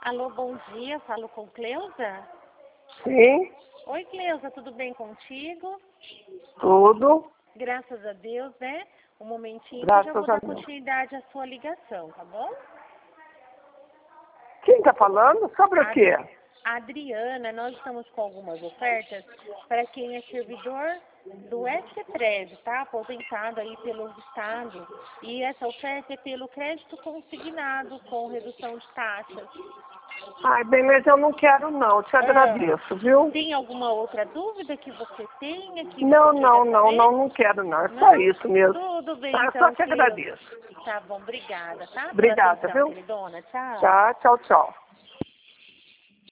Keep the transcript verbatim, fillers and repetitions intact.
Alô, bom dia. Falo com Cleusa? Sim, Oi, Cleusa, tudo bem contigo? tudo. Graças a Deus, né? Um momentinho que eu já vou Graças a dar Deus. continuidade à sua ligação, tá bom? Quem está falando? Sobre o quê? Ad- Adriana, nós estamos com algumas ofertas para quem é servidor do S-Prev, tá? Aposentado aí pelo Estado. E essa oferta é pelo crédito consignado, com redução de taxas. Ai, bem, mas eu não quero não, te Ah, agradeço, viu? tem alguma outra dúvida que você tenha, que Não, você queira não, não, saber? não, não quero não, é só Não? isso mesmo. Tudo bem, Tá, eu só então, te Cleusa. agradeço. Tá bom, obrigada, tá? Pela Obrigada, atenção, viu? queridona. Tchau. Tá, tchau, tchau.